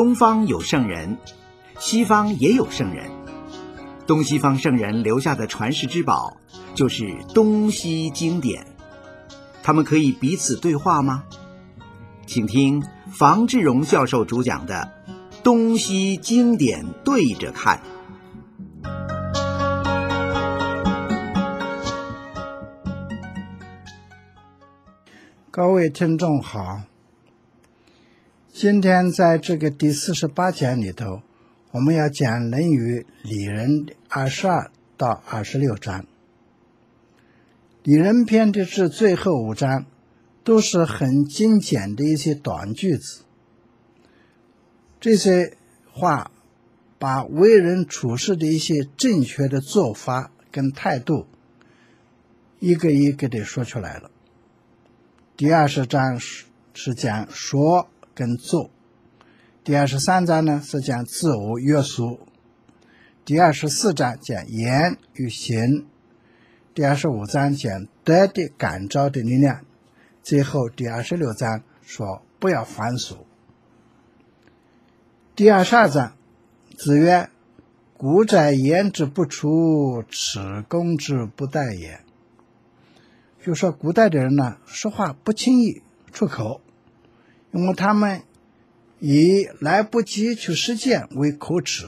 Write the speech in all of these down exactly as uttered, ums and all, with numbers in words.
东方有圣人，西方也有圣人。东西方圣人留下的传世之宝，就是东西经典。他们可以彼此对话吗？请听房志荣教授主讲的《东西经典对着看》。 各位听众好，今天在这个第四十八讲里头，我们要讲《论语里仁》二十二到二十六章。里仁篇的是最后五章，都是很精简的一些短句子。这些话把为人处事的一些正确的做法跟态度一个一个的说出来了。第二十章是讲说跟做，第二十三章呢是讲自我约束，第二十四章讲言与行，第二十五章讲德的感召的力量，最后第二十六章说不要反俗。第二十二章，子曰：古者言之不出，耻攻之不殆也。就说古代的人呢，说话不轻易出口，因为他们以来不及去实践为可耻。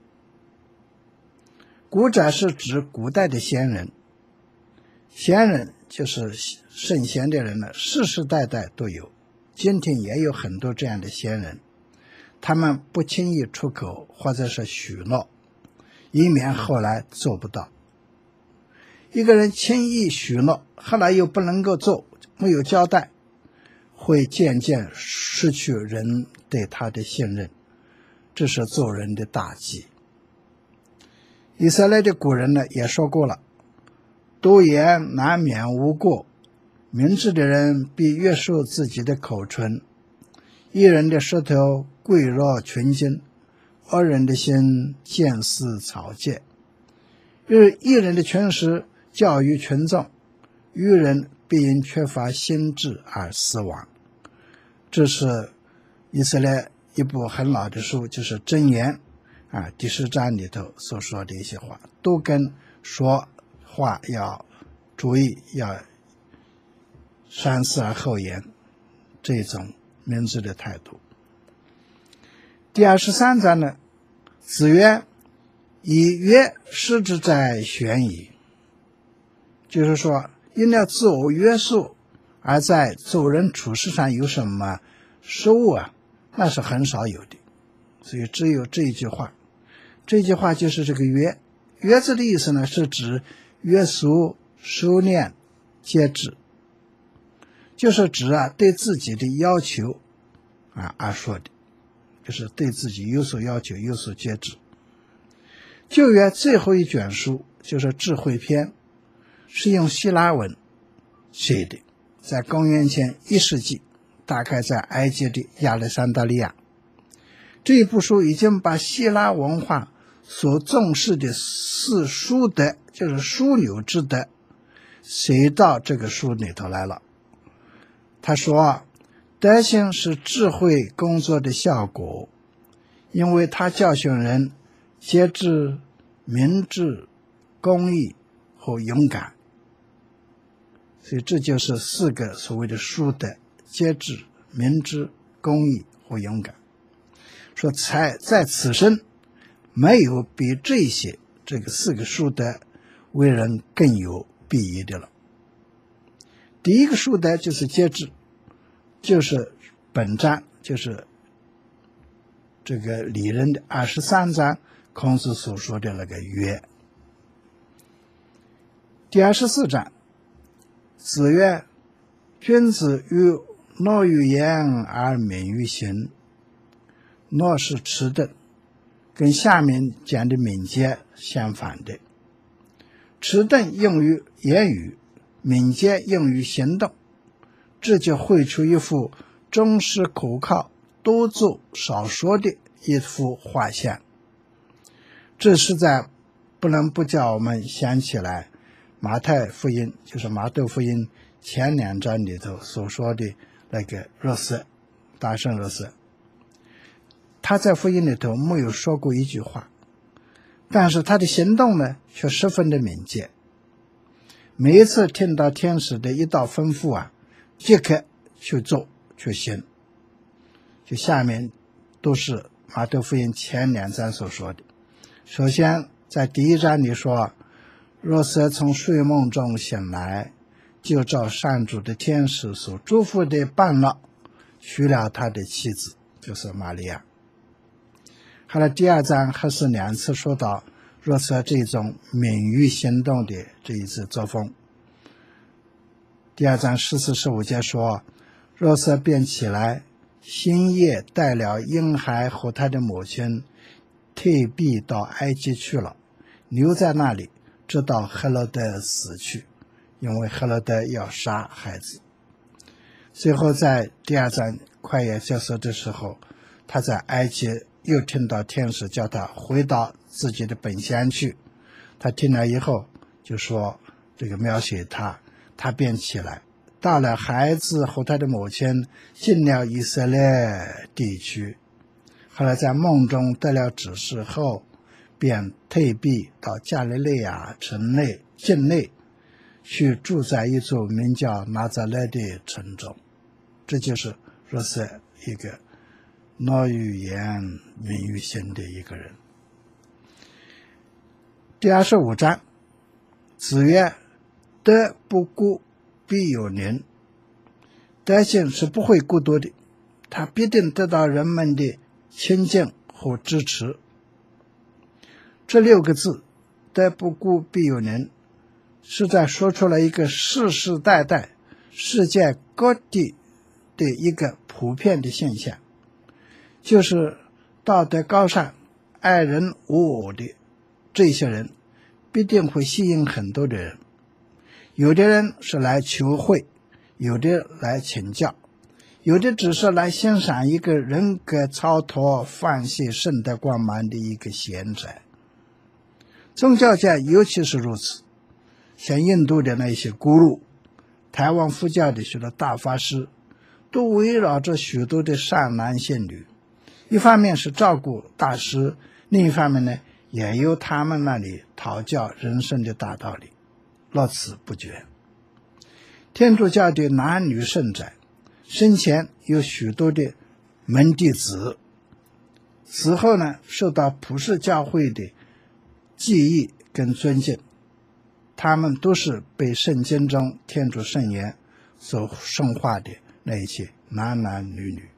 古者是指古代的先人，先人就是圣贤的人呢，世世代代都有，今天也有很多这样的先人，他们不轻易出口或者是许诺，以免后来做不到。一个人轻易许诺，后来又不能够做，没有交代，会渐渐失去人对他的信任，这是做人的大忌。以色列的古人呢也说过了，多言难免无过，明智的人必约束自己的口唇，一人的舌头贵若群金，二人的心见似草芥。就是一人的权势教育群众，愚人必因缺乏心智而死亡。这是以色列一部很老的书，就是箴言啊，第十章里头所说的一些话，都跟说话要注意，要三思而后言，这种明智的态度。第二十三章呢，子曰：以约失之在玄矣。就是说，因了自我约束而在做人处事上有什么失误啊，那是很少有的。所以只有这一句话，这句话就是这个约。约字的意思呢，是指约束、收敛、节制，就是指啊对自己的要求啊而说的，就是对自己有所要求，有所节制。旧约最后一卷书就是智慧篇，是用希腊文写的，在公元前一世纪，大概在埃及的亚历山大利亚。这一部书已经把希腊文化所重视的四书德，就是枢纽之德，写到这个书里头来了。他说，德行是智慧工作的效果，因为他教训人节制、明智、公义和勇敢。所以这就是四个所谓的书德：节制、明智、公义和勇敢。说才在此生没有比这些这个四个书德为人更有裨益的了。第一个书德就是节制，就是本章，就是这个里仁的二十三章孔子所说的那个约。第二十四章，子曰：君子欲诺于言而敏于行。诺是迟钝，跟下面讲的敏捷相反的。迟钝用于言语，敏捷用于行动，这就绘出一幅忠实可靠、多做少说的一幅画像。这实在不能不叫我们想起来马太福音，就是马窦福音前两章里头所说的那个若瑟，大圣若瑟， 他在福音里头没有说过一句话，但是他的行动呢却十分的敏捷。每一次听到天使的一道吩咐啊，即刻去做去行。就下面都是马太福音前两章所说的。首先在第一章里说，若瑟从睡梦中醒来，就照上主的天使所嘱咐的办了，娶了他的妻子，就是玛利亚。后来第二章还是两次说到若瑟这种敏于行动的这一次作风。第二章十四、十五节说，若瑟便起来，星夜带了婴孩和他的母亲退避到埃及去了，留在那里直到赫罗德死去，因为赫罗德要杀孩子。最后在第二章快要结束的时候，他在埃及又听到天使叫他回到自己的本乡去，他听了以后就说，这个描写他他便起来，到了孩子和他的母亲，进了以色列地区。后来在梦中得了指示后，便退避到加利利亚城内境内，去住在一座名叫拿撒勒的城中。这就是若瑟一个脑语言敏于行的一个人。第二十五章，子曰：德不孤，必有邻。德行是不会孤独的，他必定得到人们的亲近和支持。这六个字，德不孤，必有邻，是在说出了一个世世代代世界各地的一个普遍的现象，就是道德高尚、爱人无我的这些人必定会吸引很多的人。有的人是来求会，有的来请教，有的只是来欣赏一个人格超脱、放弃圣德光芒的一个贤才。宗教界尤其是如此，像印度的那些咕噜，台湾佛教的许多大法师，都围绕着许多的善男信女，一方面是照顾大师，另一方面呢，也由他们那里讨教人生的大道理，乐此不绝。天主教的男女圣者生前有许多的门弟子，死后呢，受到普世教会的记忆跟尊敬，他们都是被圣经中天主圣言所圣化的那一些男男女女。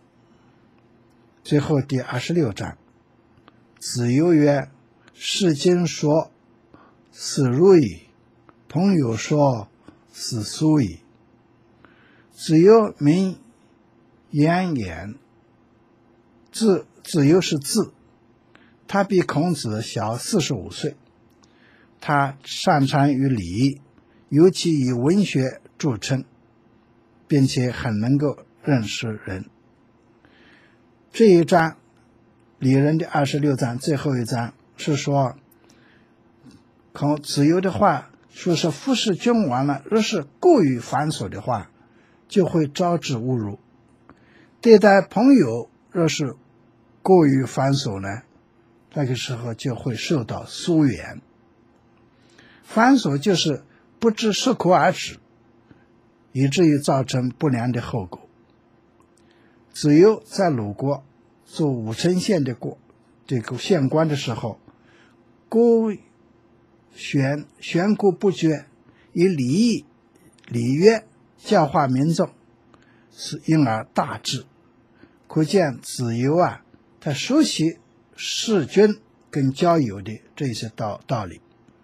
最后第二十六章，子游曰：世经说，是如矣；朋友说，是殊矣。子游名颜言，子子游是字，他比孔子小四十五岁，他擅长于礼仪，尤其以文学著称，并且很能够认识人。这一章礼人的二十六章最后一章是说，孔子游的话说是服侍君王了，若是过于繁琐的话，就会招致侮辱；对待朋友若是过于繁琐呢，那个时候就会受到疏远。繁琐就是不知适可而止，以至于造成不良的后果。子游在鲁国做武城县的国这个县官的时候，勾选选顾不绝，以礼义礼乐教化民众，是因而大治。可见子游啊，他熟悉弑君跟交友的这些道道理。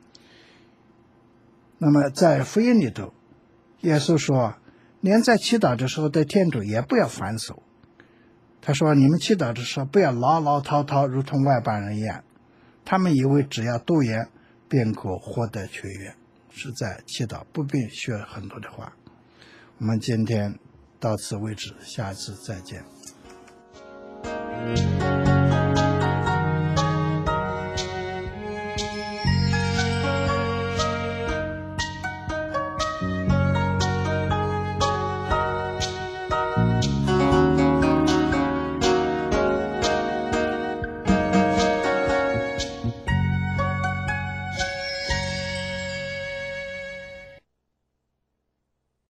那么在福音里头，耶稣说，连在祈祷的时候对天主也不要反手。他说，你们祈祷的时候不要唠唠叨叨，如同外邦人一样，他们以为只要多言便可获得全愿，是在祈祷，不必学很多的话。我们今天到此为止，下次再见。